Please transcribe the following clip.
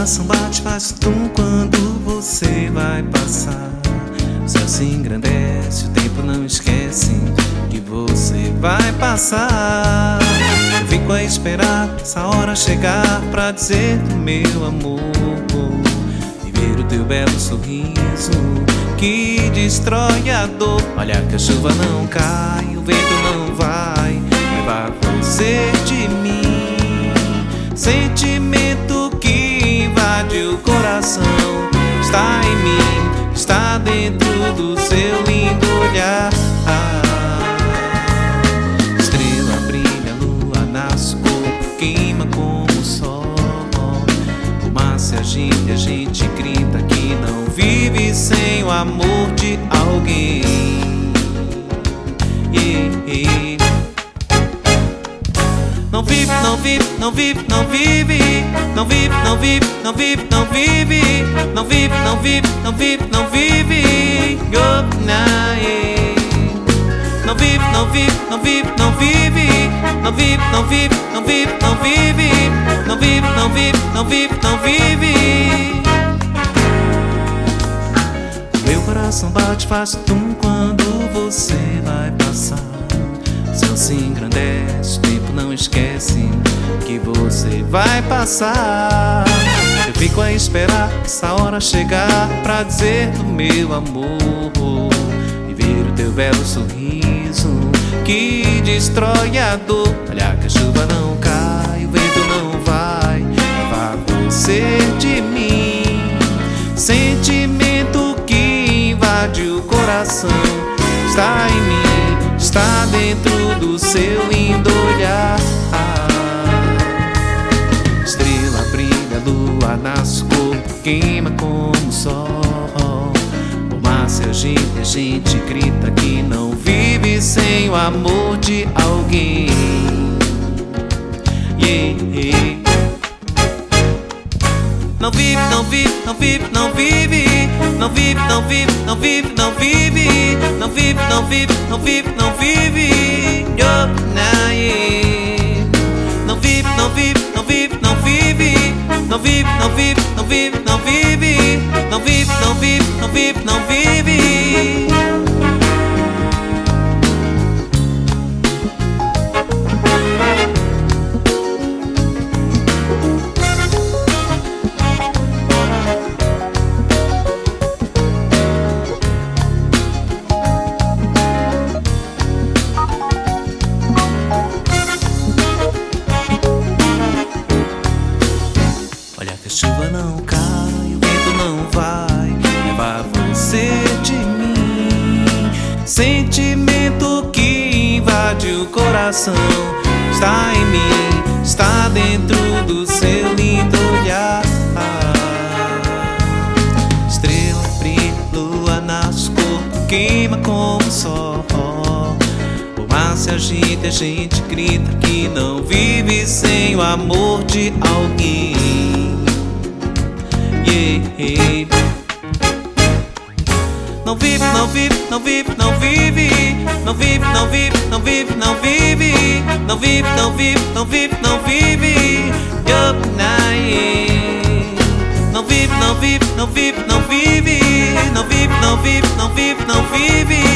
coração bate, faz tum quando você vai passar. O céu se engrandece, o tempo não esquece que você vai passar. Eu fico a esperar essa hora chegar pra dizer do meu amor e ver o teu belo sorriso que destrói a dor. Olha que a chuva não cai, o vento não vai levar você de mim. Sentimento que invade o coração está em mim, está dentro do seu lindo olhar. Estrela brilha, lua nasce, o corpo queima como o sol. O mar se agita e a gente grita que não vive sem o amor de alguém. Não vive, não vive, não vive, não vive. Não vive, não vive, não vive, não vive. Não vive, não vive, não vive, não vive. Não vive, não vive, não vive, não vive. Não vive, não vive, não vive, não vive. Não vive, não vive, não vive, não vive. Meu coração bate, faz tum quando você vai passar. O céu se engrandece, o tempo não esquece que você vai passar. Eu fico a esperar essa hora chegar pra dizer do meu amor e ver o teu belo sorriso que destrói a dor. Olha que a chuva não cai, o vento não vai levar você de mim. Sentimento que invade o coração está em mim, está dentro do seu lindo olhar. Estrela brilha, lua nasce, o corpo queima como o sol. O mar se agita e a gente grita que não vive sem o amor de alguém. Não vive, não vive, não vive, não vive. Não vive, não vive, não vive, não vive. Não vive, não vive, não vive, não vive. Não vive, não vive, não vive, não vive. Não vive, não vive, não vive, não vive. Não vive, não vive, não vive, não vive. A chuva não cai, o vento não vai levar você de mim. Sentimento que invade o coração está em mim, está dentro do seu lindo olhar. Estrela brilha, lua nasce, o corpo queima como o sol. O mar se agita e a gente grita que não vive sem o amor de alguém. Não vive, não vive, não vive, não vive. Não vive, não vive, não vive, não vive. Não vive, não vive, não vive, não vive. Não vive, não vive, não vive, não vive. Não vive, não vive, não vive, não vive.